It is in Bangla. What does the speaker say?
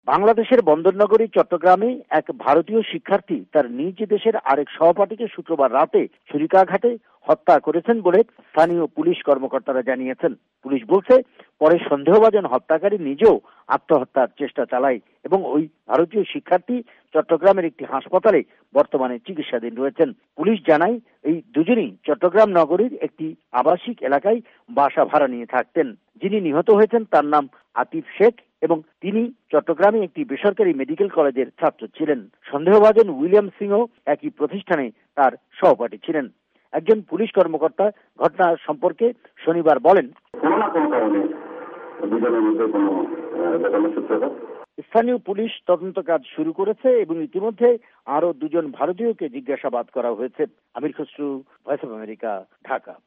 বাংলাদেশের বন্দরনগরী চট্টগ্রামে এক ভারতীয় শিক্ষার্থী তার নিজ দেশের আরেক সহপাঠীকে শুক্রবার রাতে ছুরিকাঘাতে হত্যা করেছেন বলে স্থানীয় পুলিশ কর্মকর্তারা জানিয়েছেন। পুলিশ বলছে, পরে সন্দেহভাজন হত্যাকারী নিজেও আত্মহত্যার চেষ্টা চালায় এবং ওই ভারতীয় শিক্ষার্থী চট্টগ্রামের একটি হাসপাতালে বর্তমানে চিকিৎসাধীন রয়েছেন। পুলিশ জানায়, এই দুজনই চট্টগ্রাম নগরীর একটি আবাসিক এলাকায় বাসা ভাড়া নিয়ে থাকতেন। যিনি নিহত হয়েছেন তার নাম আতিফ শেখ এবং তিনি চট্টগ্রামে একটি বেসরকারি মেডিকেল কলেজের ছাত্র ছিলেন। সন্দেহভাজন উইলিয়াম সিংও একই প্রতিষ্ঠানে তার সহপাঠী ছিলেন। একজন পুলিশ কর্মকর্তা ঘটনা সম্পর্কে শনিবার বলেন, স্থানীয় পুলিশ তদন্ত কাজ শুরু করেছে এবং ইতিমধ্যে আরো দুজন ভারতীয়কে জিজ্ঞাসাবাদ করা হয়েছে। Amir Khasru, Voice of America, Dhaka.